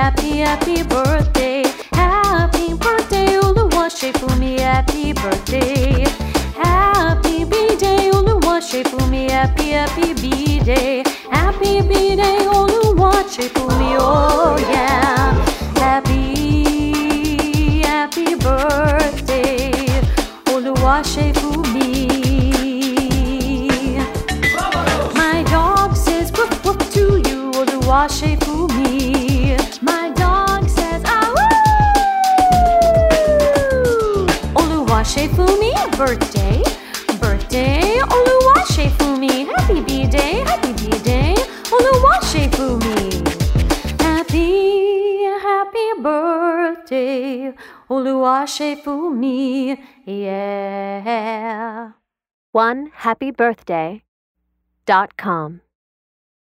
happy birthday. Happy birthday, Oluwasefumi, happy birthday. Happy B-day, Oluwasefumi, happy B-day. Happy B-day, Oluwasefumi, oh yeah. Happy birthday, Oluwasefumi. My dog says woof woof to you, Oluwasefumi. My dog says ah woo. Oluwasefumi, birthday, birthday, Oluwasefumi. Happy B-day, Oluwasefumi. Happy birthday, Oluwasefumi, yeah. OneHappyBirthday.com